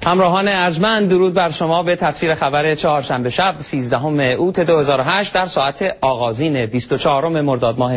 همراهان ارجمند، درود بر شما به تفسیر خبر چهارشنبه شب 13 اوت 2008 در ساعت آغازین 24 مرداد ماه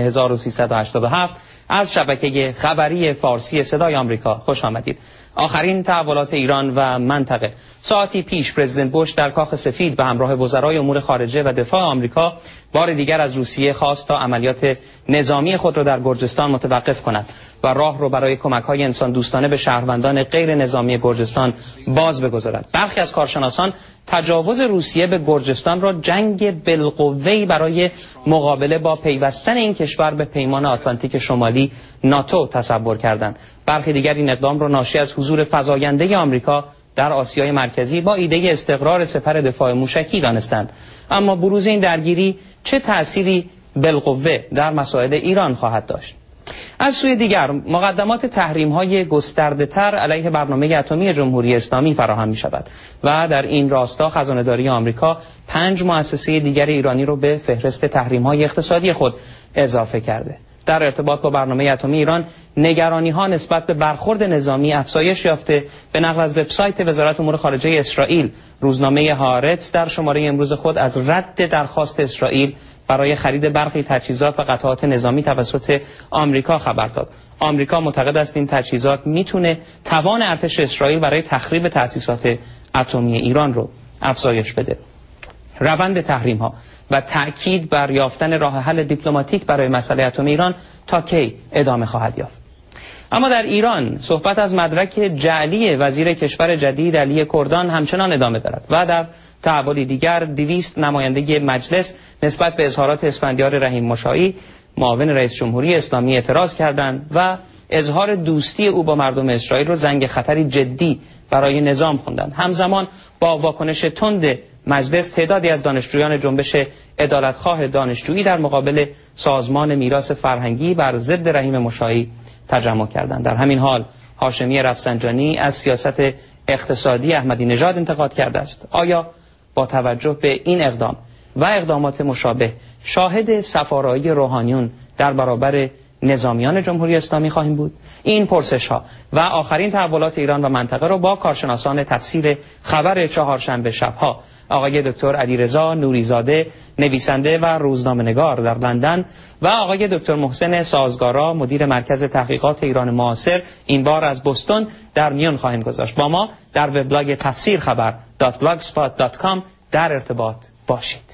1387 از شبکه خبری فارسی صدای آمریکا خوش آمدید. آخرین تحولات ایران و منطقه. ساعتی پیش پرزیدنت بوش در کاخ سفید به همراه وزرای امور خارجه و دفاع آمریکا بار دیگر از روسیه خواست تا عملیات نظامی خود را در گرجستان متوقف کند و راه رو برای کمک‌های انسان دوستانه به شهروندان غیر نظامی گرجستان باز بگذارد. برخی از کارشناسان تجاوز روسیه به گرجستان را جنگ بالقوه‌ای برای مقابله با پیوستن این کشور به پیمان آتلانتیک شمالی ناتو تصور کردند. برخی دیگر این اقدام را ناشی از حضور فزاینده آمریکا در آسیای مرکزی با ایده استقرار سپر دفاع موشکی دانستند. اما بروز این درگیری چه تأثیری بالقوه در مسائل ایران خواهد داشت؟ از سوی دیگر مقدمات تحریم‌های گسترده‌تر علیه برنامه اتمی جمهوری اسلامی فراهم می‌شود و در این راستا خزانه‌داری آمریکا 5 مؤسسه دیگر ایرانی را به فهرست تحریم‌های اقتصادی خود اضافه کرده. در ارتباط با برنامه اتمی ایران نگرانی‌ها نسبت به برخورد نظامی افزایش یافته. به نقل از وبسایت وزارت امور خارجه اسرائیل، روزنامه هارتز در شماره امروز خود از رد درخواست اسرائیل برای خرید برخی تجهیزات و قطعات نظامی توسط آمریکا خبر داد. آمریکا معتقد است این تجهیزات میتونه توان ارتش اسرائیل برای تخریب تأسیسات اتمی ایران رو افزایش بده. روند تحریم‌ها و تأکید بر یافتن راه حل دیپلماتیک برای مسئله اتمی ایران تا کی ادامه خواهد یافت؟ اما در ایران صحبت از مدرک جعلی وزیر کشور جدید علی کردان همچنان ادامه دارد و در تحولی دیگر 200 نماینده مجلس نسبت به اظهارات اسفندیار رحیم مشاعی معاون رئیس جمهوری اسلامی اعتراض کردند و اظهار دوستی او با مردم اسرائیل را زنگ خطری جدی برای نظام خواندند. همزمان با واکنش تند مجلس تعدادی از دانشجویان جنبش عدالتخواه دانشجویی در مقابل سازمان میراث فرهنگی بر ضد رحیم مشاعی تجمع کردند. در همین حال هاشمی رفسنجانی از سیاست اقتصادی احمدی نژاد انتقاد کرده است. آیا با توجه به این اقدام و اقدامات مشابه شاهد صفارایی روحانیون در برابر نظامیان جمهوری اسلامی خواهیم بود؟ این پرسش ها و آخرین تحولات ایران و منطقه را با کارشناسان تفسیر خبر چهارشنبه شبها، آقای دکتر علیرضا نوریزاده نویسنده و روزنامه‌نگار در لندن و آقای دکتر محسن سازگارا مدیر مرکز تحقیقات ایران معاصر این بار از بوستون در میان خواهیم گذاشت. با ما در وبلاگ تفسیر خبر .blogspot.com در ارتباط باشید.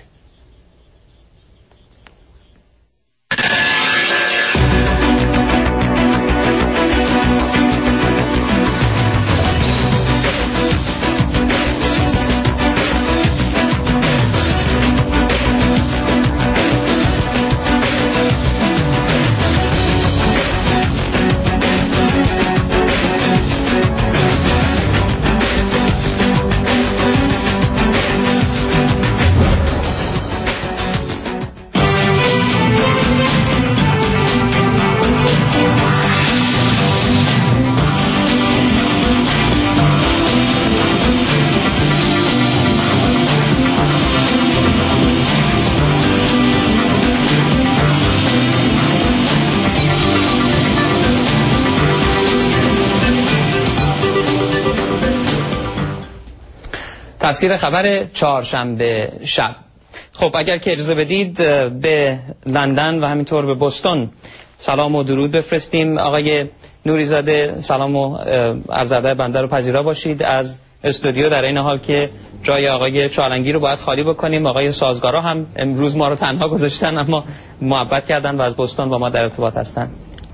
تفسیر خبر چهارشنبه شب. خب اگر که اجازه بدید به لندن و همینطور به بوستون سلام و درود بفرستیم. آقای نوریزاده سلام و عرض ادب بنده رو پذیرا باشید از استودیو، در این حال که جای آقای چالنگی رو باید خالی بکنیم. آقای سازگارا هم امروز ما رو تنها گذاشتن اما محبت کردن و از بوستون با ما در ارتباط هستن.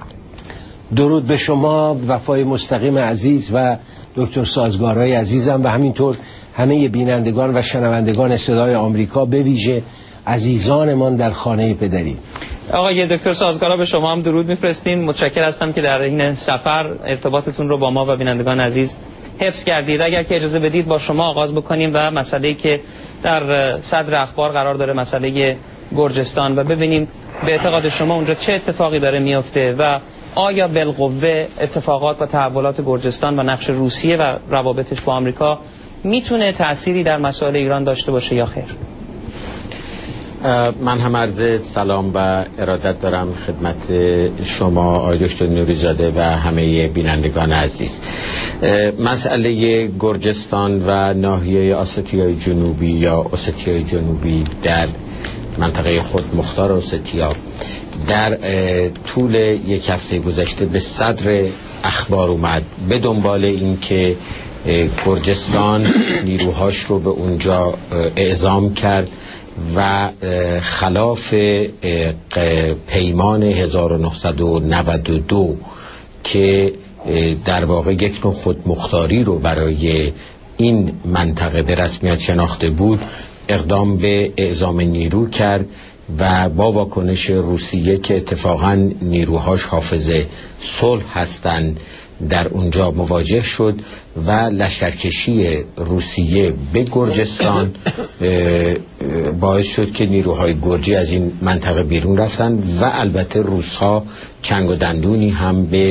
درود به شما وفای مستقیم عزیز و دکتر سازگارای عزیزم و همینطور همه بینندگان و شنوندگان صدای آمریکا، به ویژه عزیزانمان در خانه پدری. آقای دکتر سازگارا به شما هم درود میفرستیم. متشکر هستم که در این سفر ارتباطتون رو با ما و بینندگان عزیز حفظ کردید. اگر که اجازه بدید با شما آغاز بکنیم و مسئله‌ای که در صدر اخبار قرار داره، مسئله گرجستان، و ببینیم به اعتقاد شما اونجا چه اتفاقی داره میفته و آیا بالقوه اتفاقات و تحولات گرجستان و نقش روسیه و روابطش با آمریکا میتونه تأثیری در مسائل ایران داشته باشه یا خیر؟ من هم عرض سلام و ارادت دارم خدمت شما آقای دکتر نوری‌زاده و همه بینندگان عزیز. مسئله گرجستان و ناحیه آساتیای جنوبی یا اوستیای جنوبی در منطقه خود مختار اوستیا در طول یک هفته گذشته به صدر اخبار اومد، به دنبال این که گرجستان نیروهاش رو به اونجا اعزام کرد و خلاف پیمان 1992 که در واقع یک نوع خودمختاری رو برای این منطقه به رسمیت شناخته بود، اقدام به اعزام نیرو کرد و با واکنش روسیه که اتفاقاً نیروهاش حافظ صلح هستند در اونجا مواجه شد و لشکرکشی روسیه به گرجستان باعث شد که نیروهای گرجی از این منطقه بیرون رفتن و البته روس‌ها چنگ و دندونی هم به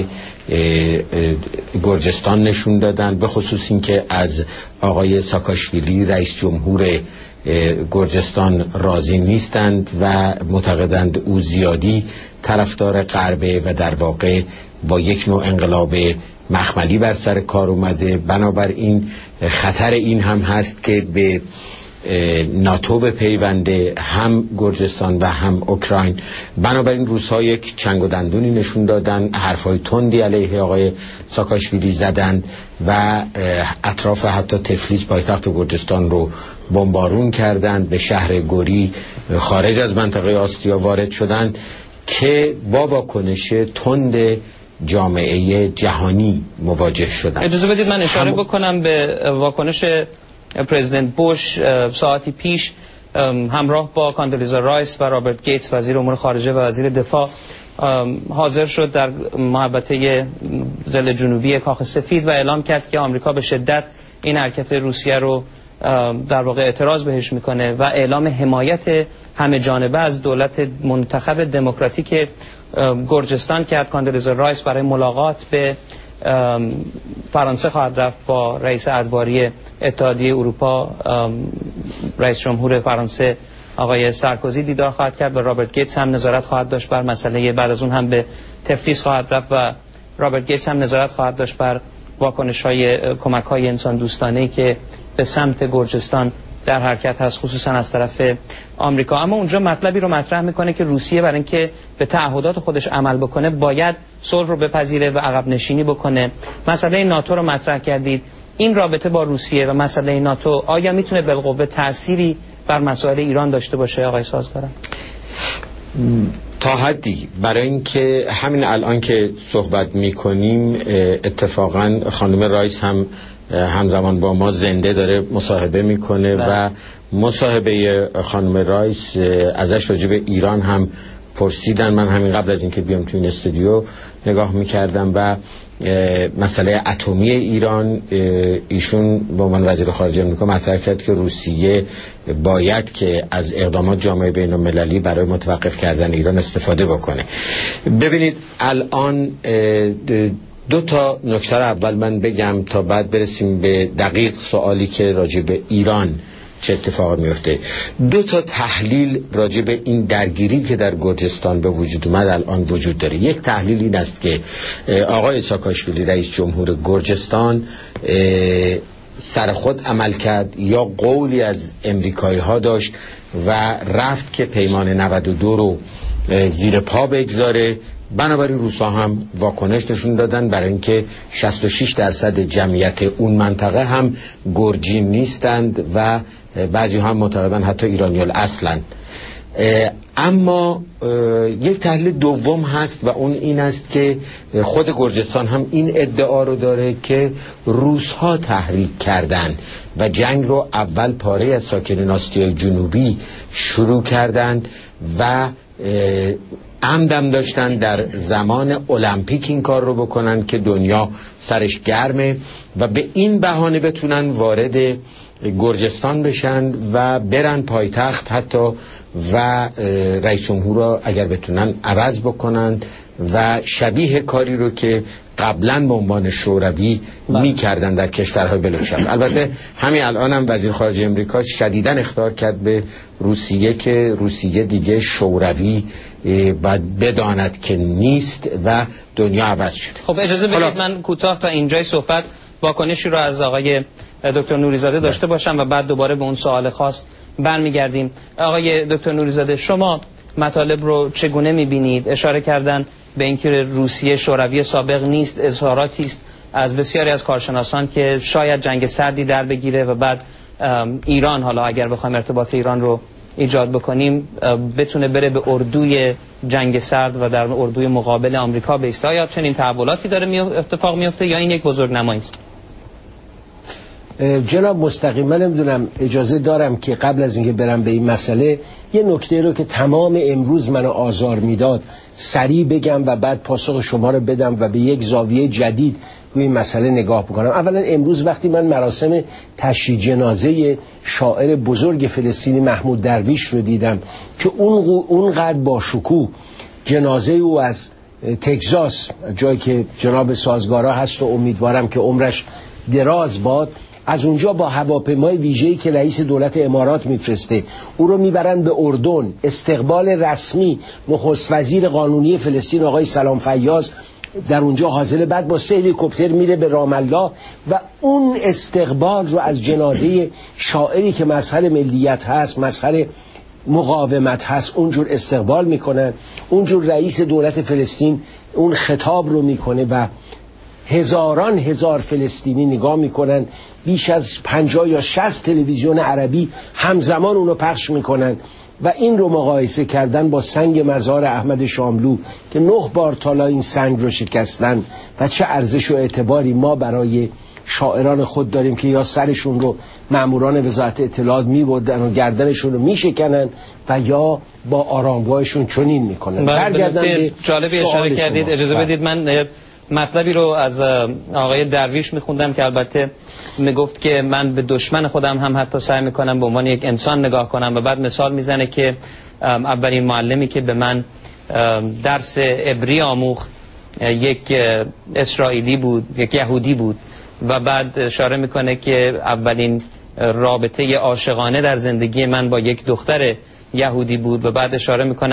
گرجستان نشون دادن، به خصوص این که از آقای ساکاشویلی رئیس جمهور گرجستان راضی نیستند و معتقدند او زیادی طرفدار غربه و در واقع با یک نوع انقلاب مخملی بر سر کار اومده. بنابراین خطر این هم هست که به ناتو بپیونده، هم گرجستان و هم اوکراین. بنابراین روس‌ها یک چنگ و دندونی نشون دادن، حرفای تندی علیه آقای ساکاشویلی زدند و اطراف حتی تفلیس پایتخت گرجستان رو بمبارون کردند، به شهر گوری خارج از منطقه آستیا وارد شدند که با واکنش تند جامعه جهانی مواجه شدند. اجازه بدید من اشاره بکنم به واکنش پرزیدنت بوش ساعتی پیش همراه با کاندولیزا رایس و رابرت گیتس وزیر امور خارجه و وزیر دفاع حاضر شد در محوطه ضلع جنوبی کاخ سفید و اعلام کرد که آمریکا به شدت این حرکت روسیه رو در واقع اعتراض بهش میکنه و اعلام حمایت همه جانبه از دولت منتخب دموکراتیک گرجستان کرد. کاندولیزا رایس برای ملاقات به فرانسه خواهد رفت، با رئیس ادواری اتحادیه اروپا رئیس جمهور فرانسه آقای سارکوزی دیدار خواهد کرد و رابرت گیتس هم نظارت خواهد داشت بر مسئله. بعد از اون هم به تفلیس خواهد رفت و رابرت گیتس هم نظارت خواهد داشت بر واکنش‌های کمک‌های انسان دوستانه‌ای که به سمت گرجستان در حرکت هست، خصوصا از طرف آمریکا. اما اونجا مطلبی رو مطرح میکنه که روسیه برای اینکه به تعهدات خودش عمل بکنه باید صلح رو بپذیره و عقب نشینی بکنه. مسئله ناتو رو مطرح کردید. این رابطه با روسیه و مسئله ناتو آیا میتونه بالقوه تأثیری بر مسائل ایران داشته باشه آقای سازگارا؟ تا حدی، برای اینکه همین الان که صحبت میکنیم اتفاقا خانم رایس هم همزمان با ما زنده داره مصاحبه میکنه و مصاحبه خانم رایس ازش راجع به ایران هم پرسیدن. من همین قبل از اینکه بیام تو این استودیو نگاه میکردم و مسئله اتمی ایران، ایشون به عنوان وزیر خارجه آمریکا مطرح کرد که روسیه باید که از اقدامات جامعه بین المللی برای متوقف کردن ایران استفاده بکنه. ببینید الان دو تا نکته اول من بگم تا بعد برسیم به دقیق سوالی که راجع به ایران چه اتفاق میفته. دو تا تحلیل راجع به این درگیری که در گرجستان به وجود اومد الان وجود داره. یک تحلیل این است که آقای ساکاشویلی رئیس جمهور گرجستان سر خود عمل کرد یا قولی از امریکایی ها داشت و رفت که پیمان 92 رو زیر پا بگذاره. بنابراین روس‌ها هم واکنش نشون دادن، برای اینکه 66% جمعیت اون منطقه هم گرجی نیستند و بعضی هم معتقدن حتی ایرانی الاصلند. اما یک تحلیل دوم هست و اون این است که خود گرجستان هم این ادعا رو داره که روس‌ها تحریک کردن و جنگ رو اول پاره از ساکنین آسیای جنوبی شروع کردند و عمدم داشتن در زمان المپیک این کار رو بکنن که دنیا سرش گرمه و به این بهانه بتونن وارد گرجستان بشن و برن پایتخت حتی و رئیس جمهور رو اگر بتونن عوض بکنن و شبیه کاری رو که قبلا به عنوان شوروی می‌کردن در کشورهای بلوچستان. البته همین الان هم وزیر خارجه امریکا شدیداً اخطار کرد به روسیه که روسیه دیگه شوروی باید بداند که نیست و دنیا عوض شده. خب اجازه بدید من کوتاه تا اینجای صحبت واکنشی رو از آقای دکتر نوری‌زاده داشته باشم و بعد دوباره به اون سوال خاص برمیگردیم. آقای دکتر نوری‌زاده، شما مطالب رو چگونه می‌بینید؟ اشاره کردن به اینکه روسیه شوروی سابق نیست، اظهاراتی است از بسیاری از کارشناسان که شاید جنگ سردی در بگیره و بعد ایران، حالا اگر بخوایم ارتباط ایران رو ایجاد بکنیم، بتونه بره به اردوی جنگ سرد و در اردوی مقابل آمریکا بایسته. یا چنین تحولاتی داره اتفاق میفته یا این یک بزرگنمایی است؟ جناب مستقیما نمیدونم اجازه دارم که قبل از اینکه برم به این مسئله یه نکته رو که تمام امروز منو آزار میداد سریع بگم و بعد پاسخ شما رو بدم و به یک زاویه جدید روی این مسئله نگاه بکنم. اولا امروز وقتی من مراسم تشییع جنازه شاعر بزرگ فلسطینی محمود درویش رو دیدم که اونقدر با شکوه جنازه او از تگزاس، جایی که جناب سازگارا هست و امیدوارم که عمرش دراز باد، از اونجا با هواپیمای ویژه‌ای که رئیس دولت امارات میفرسته او رو میبرن به اردن، استقبال رسمی نخست وزیر قانونی فلسطین آقای سلام فیاض در اونجا حاضر، بعد با 3 هلیکوپتر میره به رام الله و اون استقبال رو از جنازه شاعری که مظهر ملیت هست، مظهر مقاومت هست، اونجور استقبال میکنن. اونجور رئیس دولت فلسطین اون خطاب رو میکنه و هزاران هزار فلسطینی نگاه میکنن، بیش از 50 یا 60 تلویزیون عربی همزمان اونو پخش میکنن و این رو مقایسه کردن با سنگ مزار احمد شاملو که 9 بار تالا این سنگ رو شکستن و چه ارزش و اعتباری ما برای شاعران خود داریم که یا سرشون رو ماموران وزارت اطلاعات میبردن و گردنشون رو میشکنن و یا با آرامگاهشون چنین میکنن. برگردن جالبی اشاره کردید. اجازه بدید من مطلبی رو از آقای درویش میخوندم که البته میگفت که من به دشمن خودم هم حتی سعی میکنم به عنوان یک انسان نگاه کنم و بعد مثال میزنه که اولین معلمی که به من درس عبری آموخت یک اسرائیلی بود، یک یهودی بود و بعد اشاره میکنه که اولین رابطه عاشقانه در زندگی من با یک دختر یهودی بود و بعد اشاره میکنه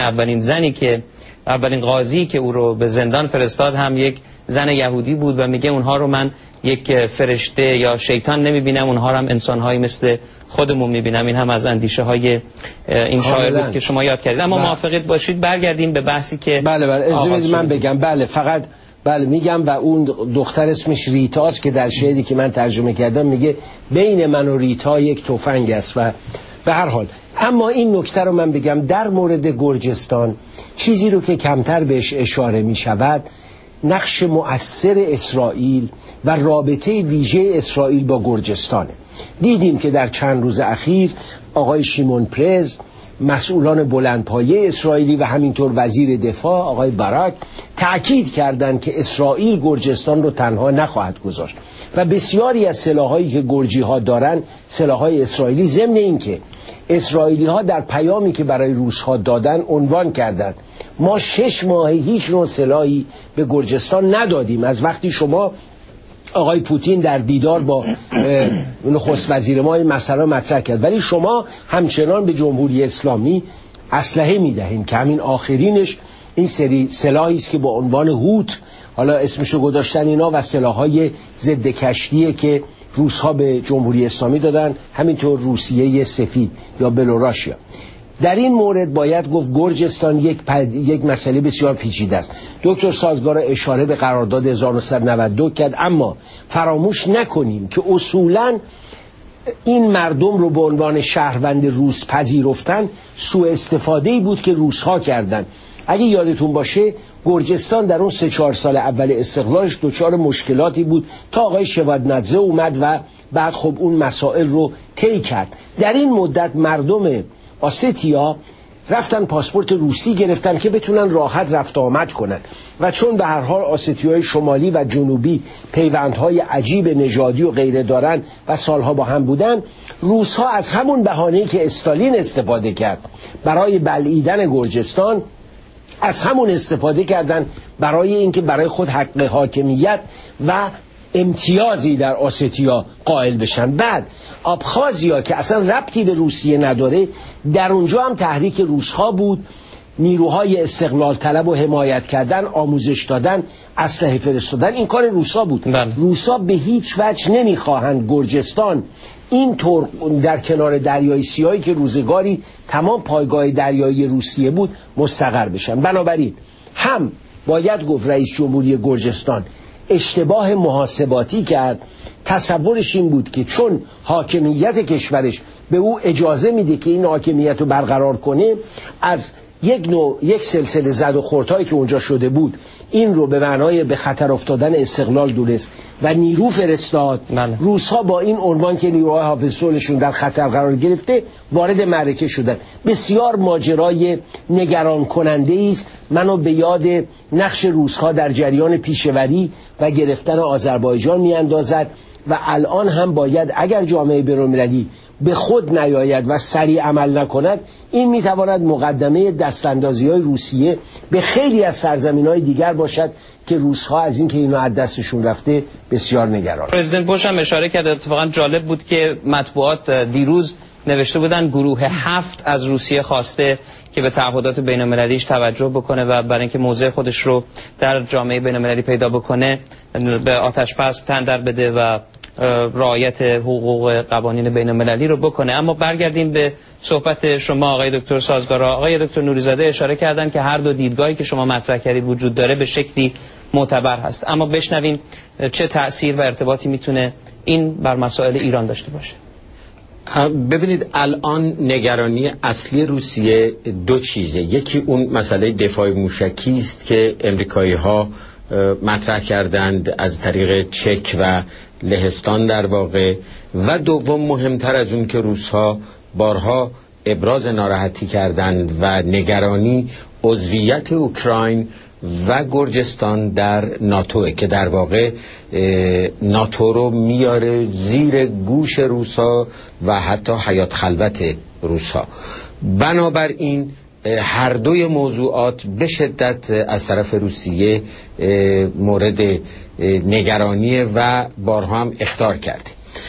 اولین قاضی که او رو به زندان فرستاد هم یک زن یهودی بود و میگه اونها رو من یک فرشته یا شیطان نمیبینم، اونها رو هم انسانهایی مثل خودمون میبینم. این هم از اندیشه های این شاعر بود که شما یاد کردید. اما موافقت باشید برگردیم به بحثی که بله من بگم. بله فقط میگم و اون دختر اسمش ریتاست که در شعری که من ترجمه کردم میگه بین من و ریتا یک تفنگ است. و به هر حال اما این نکته رو من بگم در مورد گرجستان، چیزی رو که کمتر بهش اشاره می شود نقش مؤثر اسرائیل و رابطه ویژه اسرائیل با گرجستانه. دیدیم که در چند روز اخیر آقای شیمون پرز، مسئولان بلندپایه اسرائیلی و همینطور وزیر دفاع آقای باراک تأکید کردند که اسرائیل گرجستان رو تنها نخواهد گذاشت و بسیاری از سلاحایی که گرجی ها دارن سلاحهای اسرائیلی، ضمن این که اسرائیلی ها در پیامی که برای روس ها دادن عنوان کردند ما 6 ماه هیچ نوع سلاحی به گرجستان ندادیم از وقتی شما آقای پوتین در دیدار با نخست وزیر ما این مسئله مطرح کرد، ولی شما همچنان به جمهوری اسلامی اسلحه میدهین که همین آخرینش این سری سلاحی است که با عنوان هوت، حالا اسمشو گذاشتن اینا، و سلاح‌های ضد کشتیه که روس‌ها به جمهوری اسلامی دادن، همینطور روسیه سفید یا بلوراسیا. در این مورد باید گفت گرجستان یک مسئله بسیار پیچیده است. دکتر سازگارا اشاره به قرارداد 1992 کرد، اما فراموش نکنیم که اصولاً این مردم رو به عنوان شهروند روس پذیرفتن سوء استفاده‌ای بود که روس‌ها کردند. اگه یادتون باشه گرجستان در اون 3-4 سال اول استقلالش دچار مشکلاتی بود تا آقای شوادنادزه اومد و بعد خب اون مسائل رو طی کرد. در این مدت مردم آستیا رفتن پاسپورت روسی گرفتن که بتونن راحت رفت آمد کنن و چون به هر حال آستیای شمالی و جنوبی پیوندهای عجیب نژادی و غیره دارن و سالها با هم بودن، روس‌ها از همون بهانه‌ای که استالین استفاده کرد برای بلعیدن گرجستان از همون استفاده کردن برای اینکه برای خود حق حاکمیت و امتیازی در آسیتیا قائل بشن. بعد آبخازیا که اصلا ربطی به روسیه نداره، در اونجا هم تحریک روس‌ها بود، نیروهای استقلال طلب و حمایت کردن، آموزش دادن، اسلحه فرستادن، این کار روسا بود. روسا به هیچ وجه نمیخواهند گرجستان اینطور در کنار دریای سیاهی که روزگاری تمام پایگاه دریایی روسیه بود مستقر بشن. بنابراین هم باید گفت رئیس جمهوری گرجستان اشتباه محاسباتی کرد. تصورش این بود که چون حاکمیت کشورش به او اجازه میده که این حاکمیت رو برقرار کنه، از یک سلسله زد و خوردهایی که اونجا شده بود این رو به معنای به خطر افتادن استقلال دونست و نیرو فرستاد. روس‌ها با این عنوان که نیروهای حافظ صلحشون در خطر قرار گرفته وارد معرکه شدن. بسیار ماجرای نگران کننده است. منو به یاد نقش روس‌ها در جریان پیشوری و گرفتن آذربایجان میاندازد و الان هم باید اگر جامعه بین‌المللی به خود نیاید و سریع عمل نکند، این میتواند مقدمه دستاندازی‌های روسیه به خیلی از سرزمین‌های دیگر باشد که روس‌ها از این که اینو از دستشون رفته بسیار نگران. پرزیدنت بوش هم اشاره کرد، اتفاقا جالب بود که مطبوعات دیروز نوشته بودن گروه 7 از روسیه خواسته که به تعهدات بین‌المللیش توجه بکنه و برای اینکه موضع خودش رو در جامعه بین‌المللی پیدا بکنه به آتش‌بس تن در بده و رعایت حقوق قوانین بین‌المللی رو بکنه. اما برگردیم به صحبت شما آقای دکتر سازگارا. آقای دکتر نوری‌زاده اشاره کردن که هر دو دیدگاهی که شما مطرح کردید وجود داره به شکلی معتبر هست، اما بشنویم چه تأثیر و ارتباطی میتونه این بر مسائل ایران داشته باشه. ببینید الان نگرانی اصلی روسیه دو چیزه. یکی اون مسئله دفاع موشکی است که امریکایی‌ها مطرح کردند از طریق چک و لهستان در واقع، و دوم مهمتر از اون که روس‌ها بارها ابراز ناراحتی کردند و نگرانی عضویت اوکراین و گرجستان در ناتوه که در واقع ناتو رو میاره زیر گوش روس‌ها و حتی حیات خلوت روس‌ها. بنابراین هر دوی موضوعات به شدت از طرف روسیه مورد نگرانی و بارها هم اخطار کرده.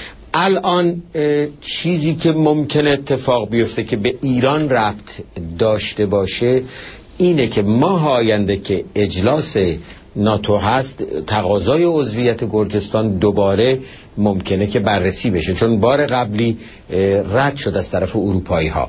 الان چیزی که ممکن اتفاق بیفته که به ایران ربط داشته باشه اینه که ماه آینده که اجلاس ناتو هست، تقاضای عضویت گرجستان دوباره ممکنه که بررسی بشه، چون بار قبلی رد شد از طرف اروپایی ها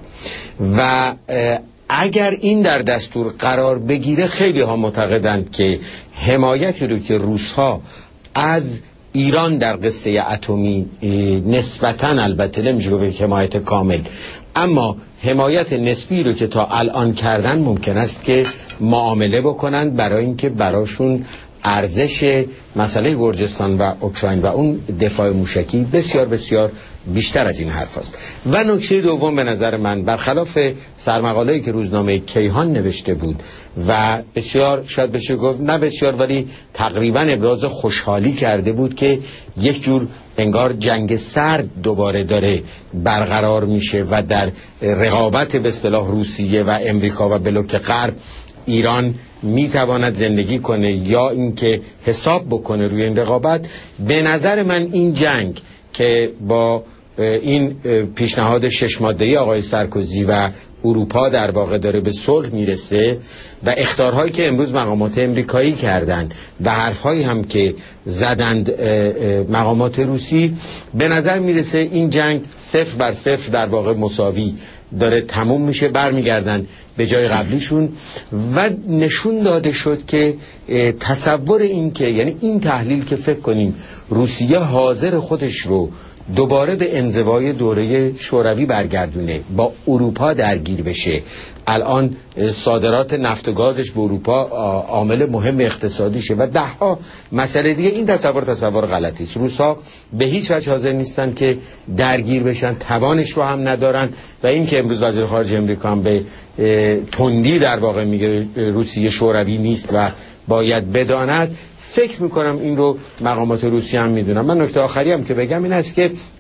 و اگر این در دستور قرار بگیره خیلی ها معتقدند که حمایتی رو که روس‌ها از ایران در قصه اتمی نسبتاً، البته نمیشه گفت حمایت کامل، اما حمایت نسبی رو که تا الان کردن ممکن است که معامله بکنند برای اینکه براشون ارزش مسئله گرجستان و اوکراین و اون دفاع موشکی بسیار بسیار بیشتر از این حرف است. و نکته دوم به نظر من برخلاف سرمقاله‌ای که روزنامه کیهان نوشته بود و بسیار شاید بشه گفت نه بسیار ولی تقریبا ابراز خوشحالی کرده بود که یک جور انگار جنگ سرد دوباره داره برقرار میشه و در رقابت به اصطلاح روسیه و امریکا و بلوک غرب ایران میتواند زندگی کنه یا اینکه حساب بکنه روی این رقابت. به نظر من این جنگ که با این پیشنهاد 6 ماده‌ای آقای سارکوزی و اروپا در واقع داره به صلح میرسه و اخطارهایی که امروز مقامات امریکایی کردند و حرفهایی هم که زدند مقامات روسی، به نظر میرسه این جنگ 0-0 در واقع مساوی داره تموم میشه، برمیگردن به جای قبلیشون و نشون داده شد که تصور این که یعنی این تحلیل که فکر کنیم روسیه حاضر خودش رو دوباره به انزوای دوره شوروی برگردونه، با اروپا درگیر بشه، الان صادرات نفت و گازش به اروپا عامل مهم اقتصادیشه و دهها مسئله دیگه، این تصور غلطی است. روسا به هیچ وجه حاضر نیستن که درگیر بشن، توانش رو هم ندارن و این که امروز وزیر خارجه امریکا هم به تندی در واقع میگه روسیه شوروی نیست و باید بداند، فکر میکنم این رو مقامات روسیه هم میدونن. من نکته آخری هم که بگم این است که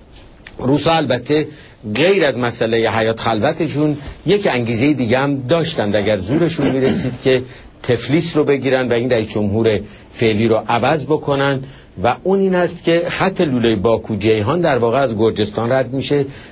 روسا البته غیر از مسئله حیات خلوتشون یک انگیزه دیگه هم داشتند اگر زورشون میرسید که تفلیس رو بگیرن و این رئیس جمهور فعلی رو عوض بکنن و اون این است که خط لوله باکو جیهان در واقع از گرجستان رد میشه